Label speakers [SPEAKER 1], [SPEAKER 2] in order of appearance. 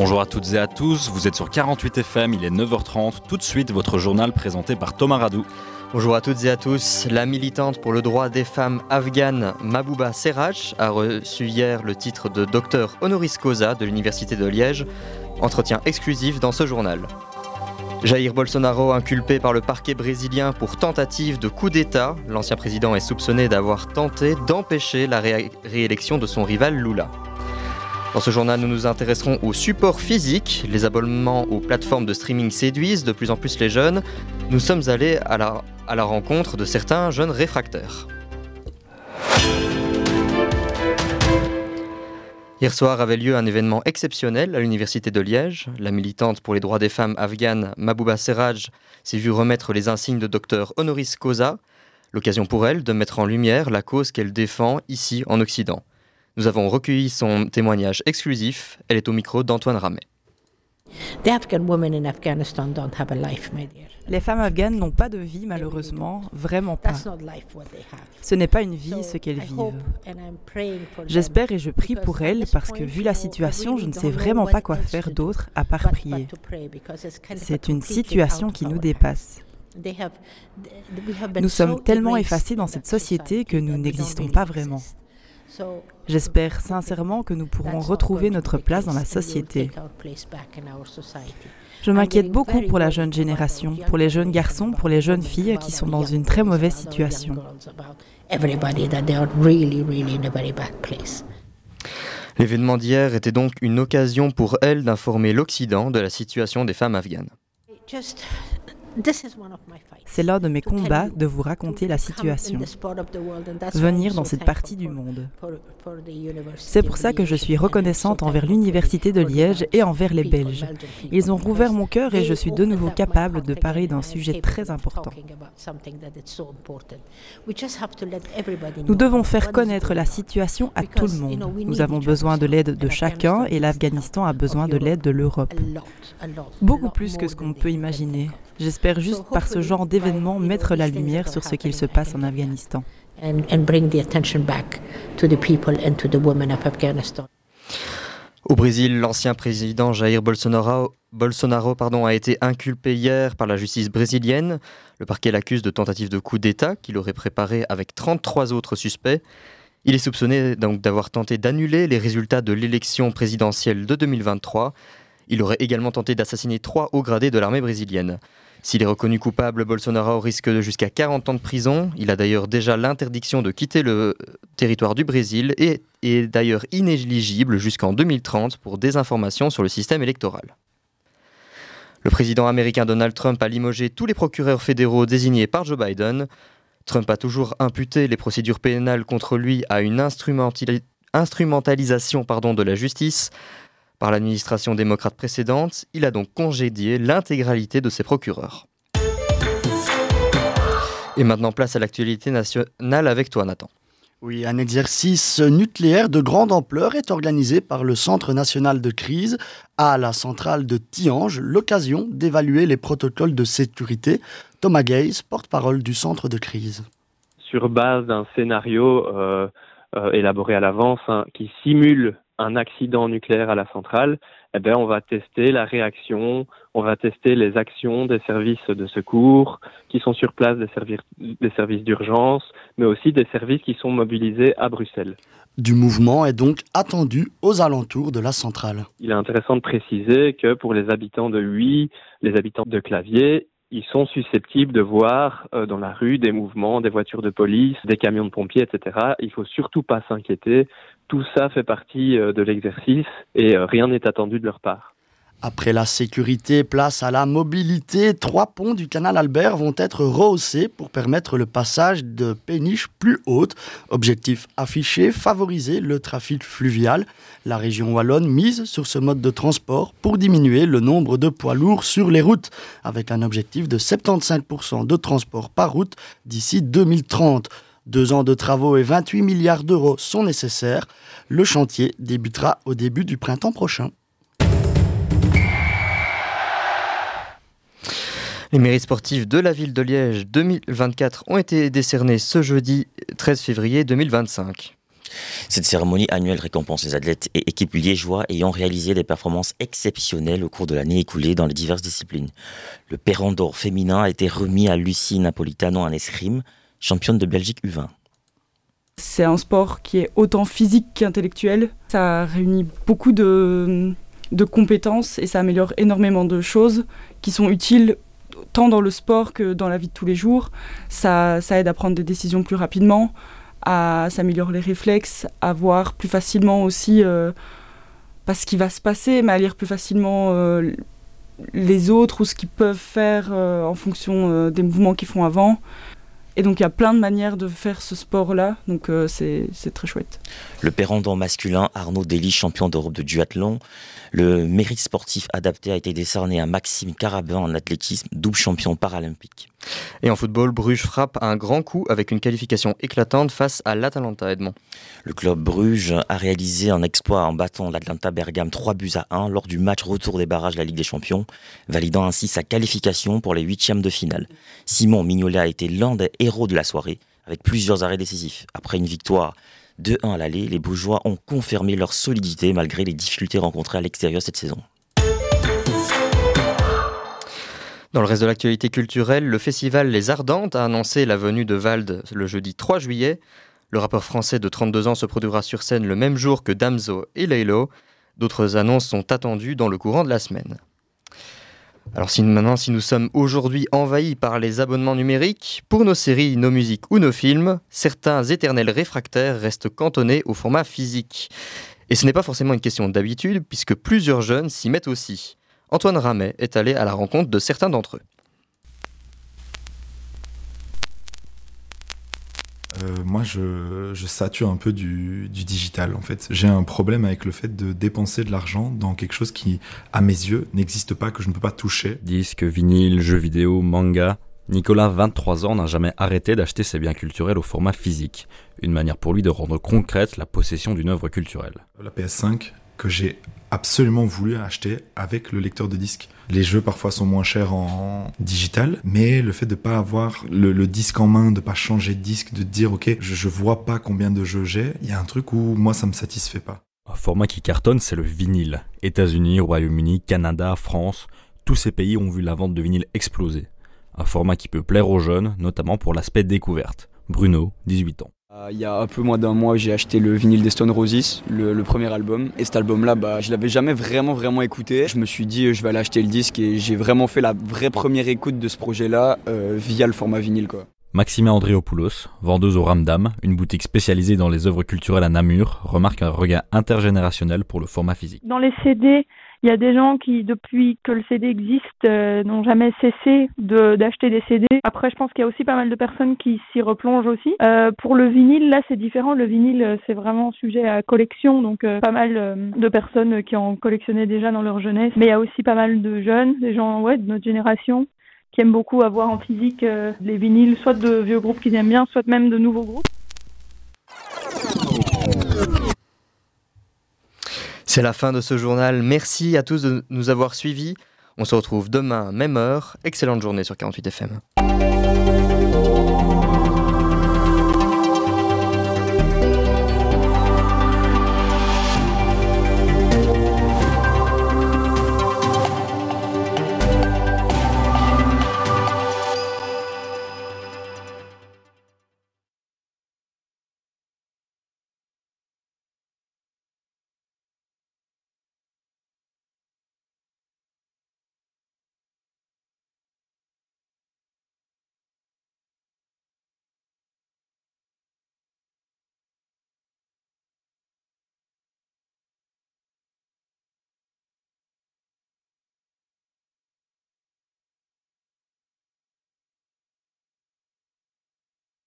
[SPEAKER 1] Bonjour à toutes et à tous, vous êtes sur 48 FM, il est 9h30, tout de suite votre journal présenté par Thomas Radou.
[SPEAKER 2] Bonjour à toutes et à tous, la militante pour le droit des femmes afghanes Mahbouba Serraj a reçu hier le titre de docteur honoris causa de l'Université de Liège, entretien exclusif dans ce journal. Jair Bolsonaro inculpé par le parquet brésilien pour tentative de coup d'État, l'ancien président est soupçonné d'avoir tenté d'empêcher la réélection de son rival Lula. Dans ce journal, nous nous intéresserons au support physique. Les abonnements aux plateformes de streaming séduisent de plus en plus les jeunes. Nous sommes allés à la rencontre de certains jeunes réfractaires. Hier soir avait lieu un événement exceptionnel à l'Université de Liège. La militante pour les droits des femmes afghanes Mahbouba Serraj s'est vue remettre les insignes de docteur honoris causa. L'occasion pour elle de mettre en lumière la cause qu'elle défend ici en Occident. Nous avons recueilli son témoignage exclusif. Elle est au micro d'Antoine Ramet.
[SPEAKER 3] Les femmes afghanes n'ont pas de vie, malheureusement, vraiment pas. Ce n'est pas une vie, ce qu'elles vivent. J'espère et je prie pour elles parce que, vu la situation, je ne sais vraiment pas quoi faire d'autre à part prier. C'est une situation qui nous dépasse. Nous sommes tellement effacés dans cette société que nous n'existons pas vraiment. J'espère sincèrement que nous pourrons retrouver notre place dans la société. Je m'inquiète beaucoup pour la jeune génération, pour les jeunes garçons, pour les jeunes filles qui sont dans une très mauvaise situation.
[SPEAKER 2] L'événement d'hier était donc une occasion pour elle d'informer l'Occident de la situation des femmes afghanes.
[SPEAKER 3] C'est l'un de mes combats de vous raconter la situation, venir dans cette partie du monde. C'est pour ça que je suis reconnaissante envers l'Université de Liège et envers les Belges. Ils ont rouvert mon cœur et je suis de nouveau capable de parler d'un sujet très important. Nous devons faire connaître la situation à tout le monde. Nous avons besoin de l'aide de chacun et l'Afghanistan a besoin de l'aide de l'Europe. Beaucoup plus que ce qu'on peut imaginer. J'espère juste par ce genre d'événement mettre la lumière sur ce qu'il se passe en Afghanistan.
[SPEAKER 2] Au Brésil, l'ancien président Jair Bolsonaro a été inculpé hier par la justice brésilienne. Le parquet l'accuse de tentative de coup d'État qu'il aurait préparé avec 33 autres suspects. Il est soupçonné donc d'avoir tenté d'annuler les résultats de l'élection présidentielle de 2023. Il aurait également tenté d'assassiner 3 hauts gradés de l'armée brésilienne. S'il est reconnu coupable, Bolsonaro risque de jusqu'à 40 ans de prison. Il a d'ailleurs déjà l'interdiction de quitter le territoire du Brésil et est d'ailleurs inéligible jusqu'en 2030 pour désinformation sur le système électoral. Le président américain Donald Trump a limogé tous les procureurs fédéraux désignés par Joe Biden. Trump a toujours imputé les procédures pénales contre lui à une instrumentalisation de la justice. Par l'administration démocrate précédente, il a donc congédié l'intégralité de ses procureurs. Et maintenant, place à l'actualité nationale avec toi, Nathan.
[SPEAKER 4] Oui, un exercice nucléaire de grande ampleur est organisé par le Centre national de crise à la centrale de Tihange, l'occasion d'évaluer les protocoles de sécurité. Thomas Gaze, porte-parole du centre de crise.
[SPEAKER 5] Sur base d'un scénario élaboré à l'avance qui simule un accident nucléaire à la centrale, on va tester la réaction, on va tester les actions des services de secours qui sont sur place, des services d'urgence, mais aussi des services qui sont mobilisés à Bruxelles.
[SPEAKER 4] Du mouvement est donc attendu aux alentours de la centrale.
[SPEAKER 5] Il est intéressant de préciser que pour les habitants de Huy, les habitants de Clavier, ils sont susceptibles de voir dans la rue des mouvements, des voitures de police, des camions de pompiers, etc. Il ne faut surtout pas s'inquiéter. Tout ça fait partie de l'exercice et rien n'est attendu de leur part.
[SPEAKER 4] Après la sécurité, place à la mobilité. 3 ponts du canal Albert vont être rehaussés pour permettre le passage de péniches plus hautes. Objectif affiché, favoriser le trafic fluvial. La région wallonne mise sur ce mode de transport pour diminuer le nombre de poids lourds sur les routes, avec un objectif de 75% de transport par route d'ici 2030. 2 ans de travaux et 28 milliards d'euros sont nécessaires. Le chantier débutera au début du printemps prochain.
[SPEAKER 2] Les mérites sportifs de la ville de Liège 2024 ont été décernés ce jeudi 13 février 2025.
[SPEAKER 6] Cette cérémonie annuelle récompense les athlètes et équipes liégeois ayant réalisé des performances exceptionnelles au cours de l'année écoulée dans les diverses disciplines. Le Perron d'or féminin a été remis à Lucie Napolitano en escrime, championne de Belgique U20.
[SPEAKER 7] C'est un sport qui est autant physique qu'intellectuel. Ça réunit beaucoup de compétences et ça améliore énormément de choses qui sont utiles tant dans le sport que dans la vie de tous les jours. Ça aide à prendre des décisions plus rapidement, à s'améliorer les réflexes, à voir plus facilement aussi pas ce qui va se passer, mais à lire plus facilement les autres ou ce qu'ils peuvent faire en fonction des mouvements qu'ils font avant. Et donc il y a plein de manières de faire ce sport-là, donc c'est très chouette.
[SPEAKER 6] Le Perron d'or masculin, Arnaud Dely, champion d'Europe de duathlon. Le mérite sportif adapté a été décerné à Maxime Carabin en athlétisme, double champion paralympique.
[SPEAKER 2] Et en football, Bruges frappe un grand coup avec une qualification éclatante face à l'Atalanta, Edmond.
[SPEAKER 6] Le club Bruges a réalisé un exploit en battant l'Atalanta Bergame 3-1 lors du match retour des barrages de la Ligue des Champions, validant ainsi sa qualification pour les huitièmes de finale. Simon Mignolet a été l'un des héros de la soirée, avec plusieurs arrêts décisifs. Après une victoire 2-1 à l'aller, les Brugeois ont confirmé leur solidité malgré les difficultés rencontrées à l'extérieur cette saison.
[SPEAKER 2] Dans le reste de l'actualité culturelle, le festival Les Ardentes a annoncé la venue de Vald le jeudi 3 juillet. Le rappeur français de 32 ans se produira sur scène le même jour que Damso et Laylo. D'autres annonces sont attendues dans le courant de la semaine. Alors si nous sommes aujourd'hui envahis par les abonnements numériques, pour nos séries, nos musiques ou nos films, certains éternels réfractaires restent cantonnés au format physique. Et ce n'est pas forcément une question d'habitude, puisque plusieurs jeunes s'y mettent aussi. Antoine Ramet est allé à la rencontre de certains d'entre eux.
[SPEAKER 8] Moi, je sature un peu du digital, en fait. J'ai un problème avec le fait de dépenser de l'argent dans quelque chose qui, à mes yeux, n'existe pas, que je ne peux pas toucher.
[SPEAKER 1] Disques, vinyles, jeux vidéo, manga. Nicolas, 23 ans, n'a jamais arrêté d'acheter ses biens culturels au format physique. Une manière pour lui de rendre concrète la possession d'une œuvre culturelle.
[SPEAKER 8] La PS5, que j'ai absolument voulu acheter avec le lecteur de disques. Les jeux parfois sont moins chers en digital, mais le fait de pas avoir le disque en main, de pas changer de disque, de dire ok, je vois pas combien de jeux j'ai, il y a un truc où moi ça me satisfait pas.
[SPEAKER 1] Un format qui cartonne, c'est le vinyle. États-Unis, Royaume-Uni, Canada, France, tous ces pays ont vu la vente de vinyle exploser. Un format qui peut plaire aux jeunes, notamment pour l'aspect découverte. Bruno, 18 ans.
[SPEAKER 9] Il y a un peu moins d'un mois, j'ai acheté le vinyle des Stone Roses, le premier album. Et cet album-là, je l'avais jamais vraiment écouté. Je me suis dit, je vais aller acheter le disque et j'ai vraiment fait la vraie première écoute de ce projet-là via le format vinyle, quoi.
[SPEAKER 1] Maxima Andréopoulos, vendeuse au Ramdam, une boutique spécialisée dans les œuvres culturelles à Namur, remarque un regain intergénérationnel pour le format physique.
[SPEAKER 10] Dans les CD, il y a des gens qui, depuis que le CD existe, n'ont jamais cessé d'acheter des CD. Après, je pense qu'il y a aussi pas mal de personnes qui s'y replongent aussi. Pour le vinyle, là, c'est différent. Le vinyle, c'est vraiment sujet à collection, donc pas mal de personnes qui en collectionnaient déjà dans leur jeunesse. Mais il y a aussi pas mal de jeunes, des gens de notre génération, qui aiment beaucoup avoir en physique les vinyles, soit de vieux groupes qu'ils aiment bien, soit même de nouveaux groupes.
[SPEAKER 2] C'est la fin de ce journal. Merci à tous de nous avoir suivis. On se retrouve demain, même heure. Excellente journée sur 48 FM.